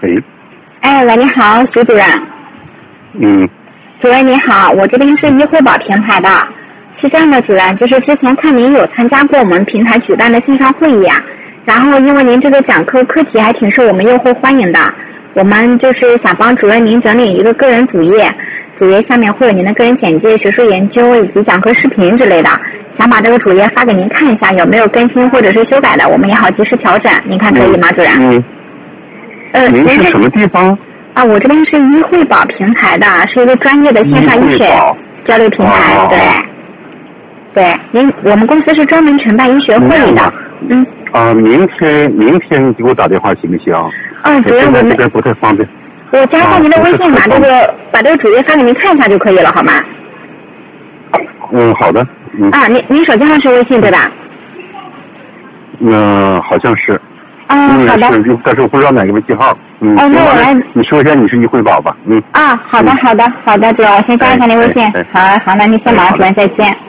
喂。 喂，你好，徐主任。主任你好，我这边是医惠宝平台的。是这样的，主任，就是之前看您有参加过我们平台举办的线上会议啊，然后因为您这个讲课课题还挺受我们用户欢迎的，我们就是想帮主任您整理一个个人主页，主页下面会有您的个人简介、学术研究以及讲课视频之类的，想把这个主页发给您看一下，有没有更新或者是修改的，我们也好及时调整，您看可以吗，主任？ 您是什么地方？ 我这边是医惠宝平台的，是一个专业的线上医学交流平台，对，我们公司是专门承办医学会议的。 明天你给我打电话行不行？ 主任，我这边不太方便。 我加上您的微信，把这个主页发给您看一下就可以了，好吗？ 好的。 您手机号是微信对吧？ 好像是。 好的。 但是我不知道哪个微信号。 那我来。 你说一下你是医惠宝吧。 好的，主任，我先加一下您微信。好，那您先忙，主任再见。